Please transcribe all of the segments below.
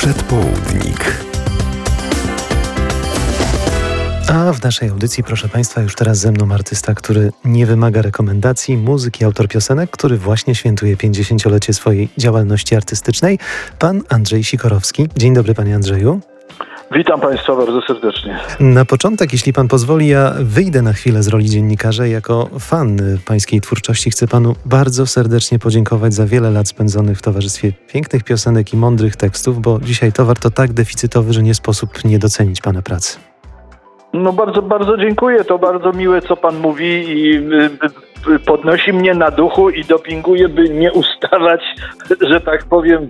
Przedpołudnik. A w naszej audycji, proszę Państwa, już teraz ze mną artysta, który nie wymaga rekomendacji, muzyk i autor piosenek, który właśnie świętuje 50-lecie swojej działalności artystycznej, pan Andrzej Sikorowski. Dzień dobry, panie Andrzeju. Witam Państwa bardzo serdecznie. Na początek, jeśli pan pozwoli, ja wyjdę na chwilę z roli dziennikarza i jako fan pańskiej twórczości chcę panu bardzo serdecznie podziękować za wiele lat spędzonych w towarzystwie pięknych piosenek i mądrych tekstów, bo dzisiaj towar to tak deficytowy, że nie sposób nie docenić pana pracy. No bardzo, bardzo dziękuję. To bardzo miłe, co pan mówi i podnosi mnie na duchu i dopinguje, by nie ustawać, że tak powiem,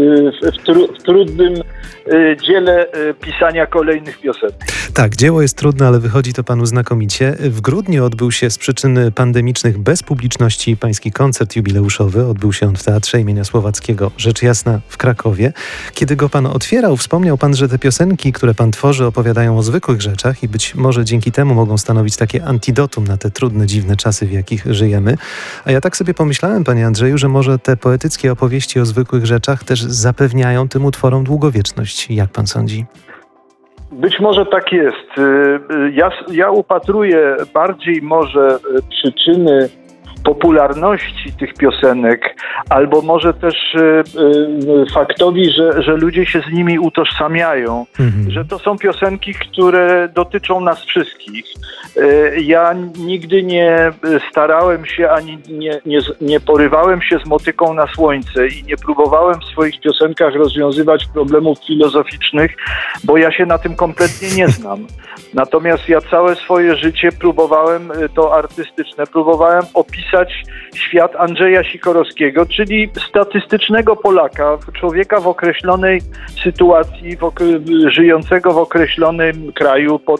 w trudnym dziele pisania kolejnych piosenek. Tak, dzieło jest trudne, ale wychodzi to panu znakomicie. W grudniu odbył się z przyczyn pandemicznych bez publiczności pański koncert jubileuszowy. Odbył się on w Teatrze imienia Słowackiego, rzecz jasna, w Krakowie. Kiedy go pan otwierał, wspomniał pan, że te piosenki, które pan tworzy, opowiadają o zwykłych rzeczach i być może dzięki temu mogą stanowić takie antidotum na te trudne, dziwne czasy, w jakich żyjemy. A ja tak sobie pomyślałem, panie Andrzeju, że może te poetyckie opowieści o zwykłych rzeczach też zapewniają tym utworom długowieczność. Jak pan sądzi? Być może tak jest. Ja upatruję bardziej może przyczyny popularności tych piosenek, albo może też faktowi, że ludzie się z nimi utożsamiają, że to są piosenki, które dotyczą nas wszystkich. Ja nigdy nie starałem się, ani nie porywałem się z motyką na słońce i nie próbowałem w swoich piosenkach rozwiązywać problemów filozoficznych, bo ja się na tym kompletnie nie znam. Natomiast ja całe swoje życie próbowałem, to artystyczne, próbowałem opisać świat Andrzeja Sikorowskiego, czyli statystycznego Polaka, człowieka w określonej sytuacji, żyjącego w określonym kraju, pod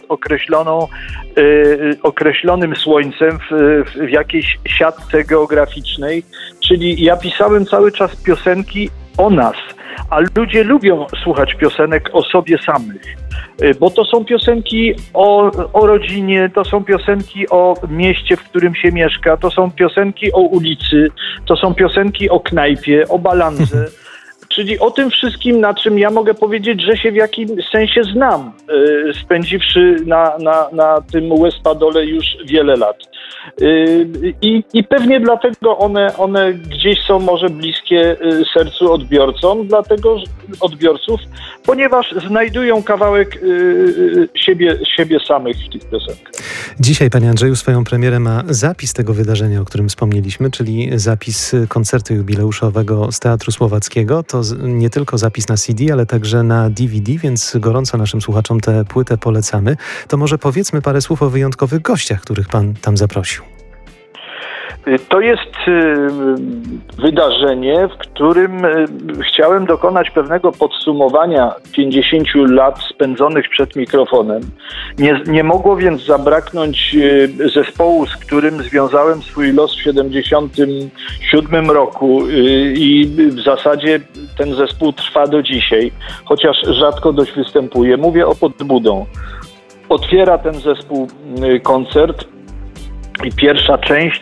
określonym słońcem, w jakiejś siatce geograficznej. Czyli ja pisałem cały czas piosenki o nas, a ludzie lubią słuchać piosenek o sobie samych. Bo to są piosenki o rodzinie, to są piosenki o mieście, w którym się mieszka, to są piosenki o ulicy, to są piosenki o knajpie, o balandze. Czyli o tym wszystkim, na czym ja mogę powiedzieć, że się w jakimś sensie znam, spędziwszy na tym łez-padole już wiele lat. I pewnie dlatego one gdzieś są może bliskie sercu odbiorców, ponieważ znajdują kawałek siebie samych w tych piosenkach. Dzisiaj, panie Andrzeju, swoją premierę ma zapis tego wydarzenia, o którym wspomnieliśmy, czyli zapis koncertu jubileuszowego z Teatru Słowackiego. To nie tylko zapis na CD, ale także na DVD, więc gorąco naszym słuchaczom tę płytę polecamy. To może powiedzmy parę słów o wyjątkowych gościach, których pan tam zaprosił. To jest wydarzenie, w którym chciałem dokonać pewnego podsumowania 50 lat spędzonych przed mikrofonem. Nie mogło więc zabraknąć zespołu, z którym związałem swój los w 1977 roku i w zasadzie ten zespół trwa do dzisiaj, chociaż rzadko dość występuje. Mówię o Pod Budą. Otwiera ten zespół koncert. I pierwsza część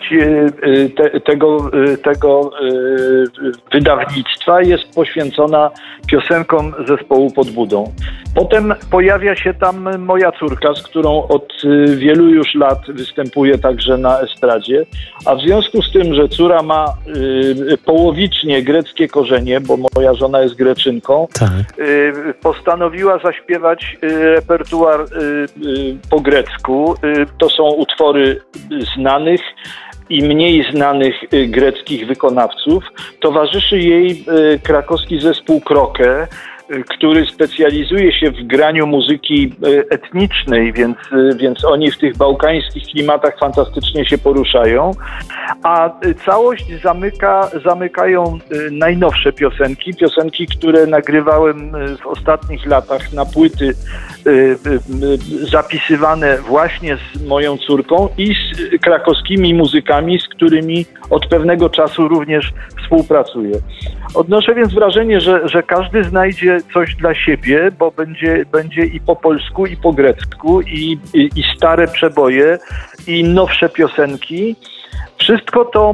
tego wydawnictwa jest poświęcona piosenkom zespołu Pod Budą. Potem pojawia się tam moja córka, z którą od wielu już lat występuję także na estradzie, a w związku z tym, że córa ma połowicznie greckie korzenie, bo moja żona jest Greczynką, tak, postanowiła zaśpiewać repertuar po grecku. To są utwory znanych i mniej znanych greckich wykonawców. Towarzyszy jej krakowski zespół Krokę, który specjalizuje się w graniu muzyki etnicznej, więc oni w tych bałkańskich klimatach fantastycznie się poruszają. A całość zamykają najnowsze piosenki, które nagrywałem w ostatnich latach na płyty zapisywane właśnie z moją córką i z krakowskimi muzykami, z którymi od pewnego czasu również współpracuję. Odnoszę więc wrażenie, że każdy znajdzie coś dla siebie, bo będzie i po polsku, i po grecku, i stare przeboje, i nowsze piosenki. Wszystko to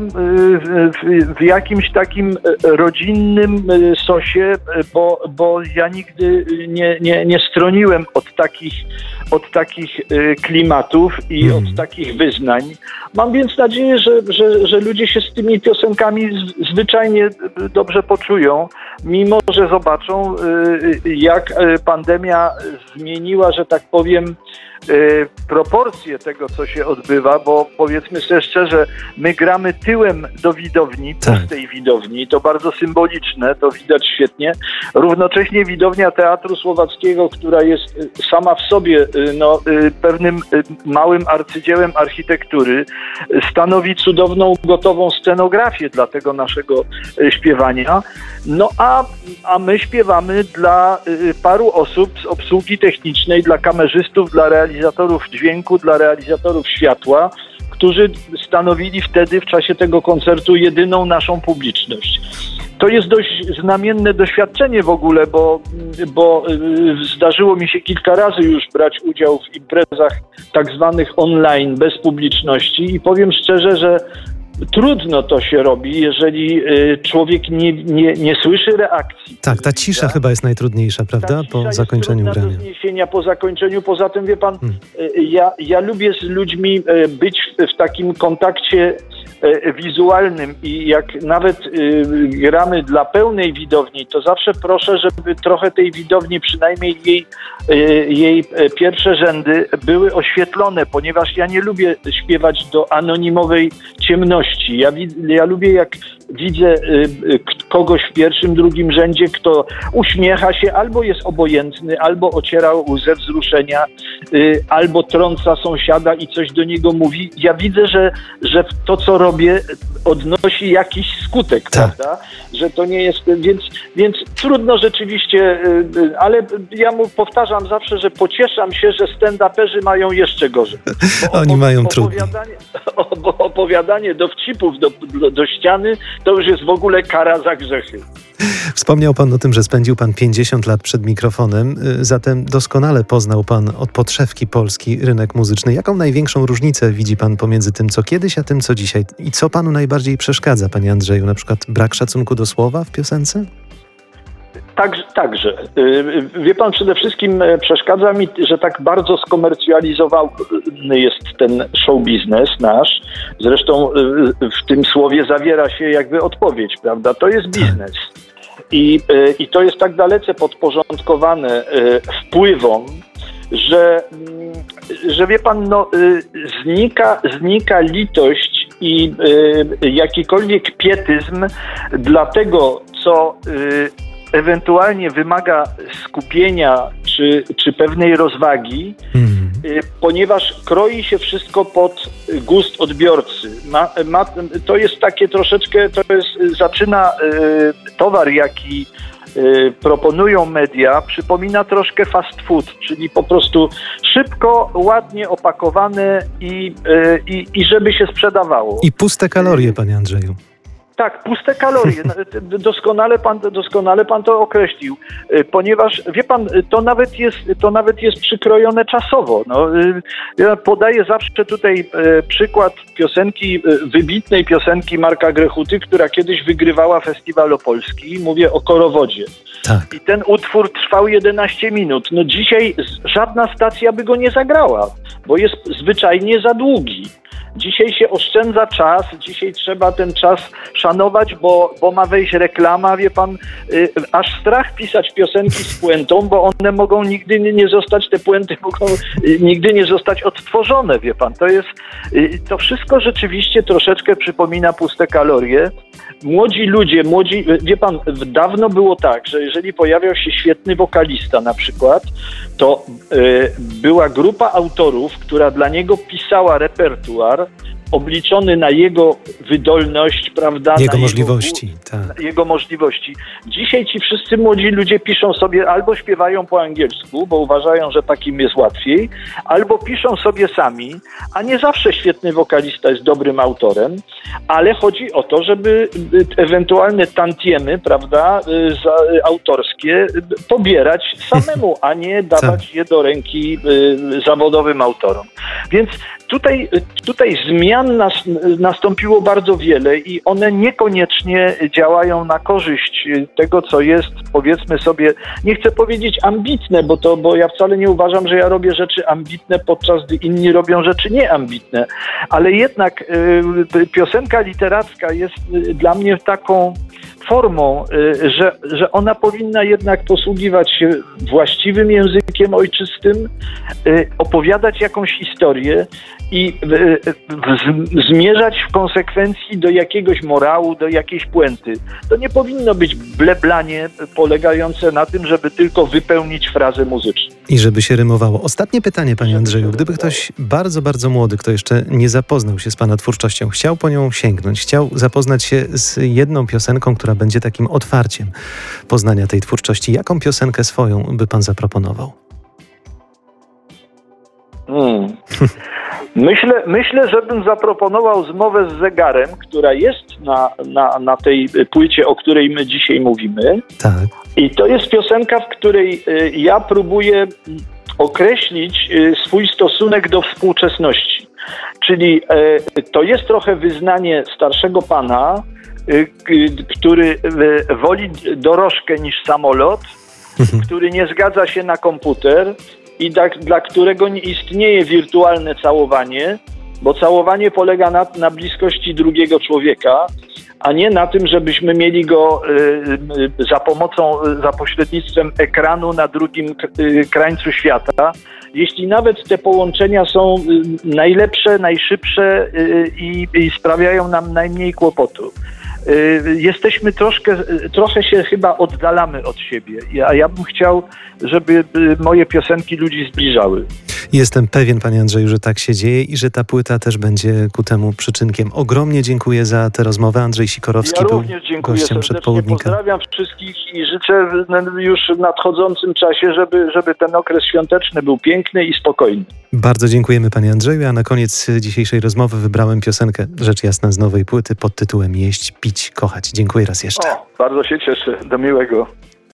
w jakimś takim rodzinnym sosie, bo ja nigdy nie stroniłem od takich klimatów i od takich wyznań. Mam więc nadzieję, że ludzie się z tymi piosenkami zwyczajnie dobrze poczują, mimo że zobaczą, jak pandemia zmieniła, że tak powiem, proporcje tego, co się odbywa, bo powiedzmy sobie szczerze, my gramy tyłem do widowni, pustej widowni, to bardzo symboliczne, to widać świetnie. Równocześnie widownia Teatru Słowackiego, która jest sama w sobie pewnym małym arcydziełem architektury, stanowi cudowną, gotową scenografię dla tego naszego śpiewania. No a my śpiewamy dla paru osób z obsługi technicznej, dla kamerzystów, dla realizatorów dźwięku, dla realizatorów światła, którzy stanowili wtedy w czasie tego koncertu jedyną naszą publiczność. To jest dość znamienne doświadczenie w ogóle, bo zdarzyło mi się kilka razy już brać udział w imprezach tak zwanych online, bez publiczności i powiem szczerze, że trudno to się robi, jeżeli człowiek nie słyszy reakcji. Tak, ta cisza chyba jest najtrudniejsza, prawda? Po zakończeniu grania. Do zniesienia po zakończeniu. Poza tym, wie pan, ja lubię z ludźmi być w takim kontakcie wizualnym i jak nawet gramy dla pełnej widowni, to zawsze proszę, żeby trochę tej widowni, przynajmniej jej pierwsze rzędy były oświetlone, ponieważ ja nie lubię śpiewać do anonimowej ciemności. Ja lubię, jak widzę kogoś w pierwszym, drugim rzędzie, kto uśmiecha się, albo jest obojętny, albo ociera łzę wzruszenia, albo trąca sąsiada i coś do niego mówi. Ja widzę, że to, co robię, odnosi jakiś skutek, prawda? Że to nie jest... Więc trudno rzeczywiście, ale ja mu powtarzam zawsze, że pocieszam się, że stand-uperzy mają jeszcze gorzej. Oni mają trudniej. Opowiadanie dowcipów do ściany to już jest w ogóle kara za grzechy. Wspomniał pan o tym, że spędził pan 50 lat przed mikrofonem, zatem doskonale poznał pan od podszewki polski rynek muzyczny. Jaką największą różnicę widzi pan pomiędzy tym, co kiedyś, a tym, co dzisiaj? I co panu najbardziej przeszkadza, panie Andrzeju? Na przykład brak szacunku do słowa w piosence? Także. Wie pan, przede wszystkim przeszkadza mi, że tak bardzo skomercjalizowany jest ten show biznes nasz. Zresztą w tym słowie zawiera się jakby odpowiedź, prawda? To jest biznes. I to jest tak dalece podporządkowane wpływom, że wie pan, znika litość i jakikolwiek pietyzm dla tego, co ewentualnie wymaga skupienia czy pewnej rozwagi, ponieważ kroi się wszystko pod gust odbiorcy. To jest takie troszeczkę, zaczyna towar, jaki proponują media, przypomina troszkę fast food, czyli po prostu szybko, ładnie opakowane i żeby się sprzedawało. I puste kalorie, panie Andrzeju. Tak, puste kalorie. Doskonale pan to określił, ponieważ wie pan, to nawet jest przykrojone czasowo. Ja podaję zawsze tutaj przykład wybitnej piosenki Marka Grechuty, która kiedyś wygrywała Festiwal Opolski. Mówię o Korowodzie. Tak. I ten utwór trwał 11 minut. Dzisiaj żadna stacja by go nie zagrała, bo jest zwyczajnie za długi. Dzisiaj się oszczędza czas, dzisiaj trzeba ten czas szanować, bo ma wejść reklama, wie pan, aż strach pisać piosenki z puentą, bo one mogą nigdy nie zostać, te puenty mogą nigdy nie zostać odtworzone, wie pan. To wszystko rzeczywiście troszeczkę przypomina puste kalorie. Młodzi ludzie, wie pan, dawno było tak, że jeżeli pojawiał się świetny wokalista na przykład, to była grupa autorów, która dla niego pisała repertuar obliczony na jego wydolność, prawda? Jego możliwości. Tak. Jego możliwości. Dzisiaj ci wszyscy młodzi ludzie piszą sobie, albo śpiewają po angielsku, bo uważają, że takim jest łatwiej, albo piszą sobie sami, a nie zawsze świetny wokalista jest dobrym autorem, ale chodzi o to, żeby ewentualne tantiemy, prawda, autorskie pobierać samemu, a nie dawać je do ręki zawodowym autorom. Więc tutaj zmiana zmian nastąpiło bardzo wiele i one niekoniecznie działają na korzyść tego, co jest, powiedzmy sobie, nie chcę powiedzieć ambitne, bo ja wcale nie uważam, że ja robię rzeczy ambitne, podczas gdy inni robią rzeczy nieambitne, ale jednak piosenka literacka jest dla mnie taką formą, że ona powinna jednak posługiwać się właściwym językiem ojczystym, opowiadać jakąś historię i zmierzać w konsekwencji do jakiegoś morału, do jakiejś puenty. To nie powinno być bleblanie polegające na tym, żeby tylko wypełnić frazę muzyczną. I żeby się rymowało. Ostatnie pytanie, panie Andrzeju. Gdyby ktoś bardzo, bardzo młody, kto jeszcze nie zapoznał się z pana twórczością, chciał po nią sięgnąć, chciał zapoznać się z jedną piosenką, która będzie takim otwarciem poznania tej twórczości, jaką piosenkę swoją by pan zaproponował? Myślę, żebym zaproponował Zmowę z zegarem, która jest na tej płycie, o której my dzisiaj mówimy. Tak. I to jest piosenka, w której ja próbuję określić swój stosunek do współczesności. Czyli to jest trochę wyznanie starszego pana, który woli dorożkę niż samolot, który nie zgadza się na komputer i dla którego nie istnieje wirtualne całowanie, bo całowanie polega na bliskości drugiego człowieka, a nie na tym, żebyśmy mieli go za pośrednictwem ekranu na drugim krańcu świata. Jeśli nawet te połączenia są najlepsze, najszybsze i sprawiają nam najmniej kłopotu. Jesteśmy trochę się chyba oddalamy od siebie, a ja bym chciał, żeby moje piosenki ludzi zbliżały. Jestem pewien, panie Andrzeju, że tak się dzieje i że ta płyta też będzie ku temu przyczynkiem. Ogromnie dziękuję za tę rozmowę. Andrzej Sikorowski był gościem Przedpołudnika. Pozdrawiam wszystkich i życzę już w nadchodzącym czasie, żeby ten okres świąteczny był piękny i spokojny. Bardzo dziękujemy, panie Andrzeju, a na koniec dzisiejszej rozmowy wybrałem piosenkę, rzecz jasna, z nowej płyty pod tytułem Jeść, pić, kochać. Dziękuję raz jeszcze. Bardzo się cieszę. Do miłego.